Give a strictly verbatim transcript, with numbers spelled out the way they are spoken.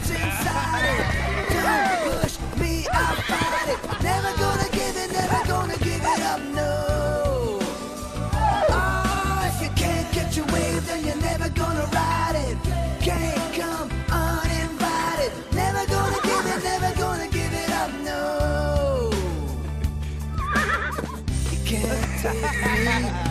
what's inside it. Don't push me, I'll fight it. Never gonna give it, never gonna give it up, no. Oh, if you can't catch a wave, then you're never gonna ride it. Can't come uninvited. Never gonna give it, never gonna give it up, no. You can't take me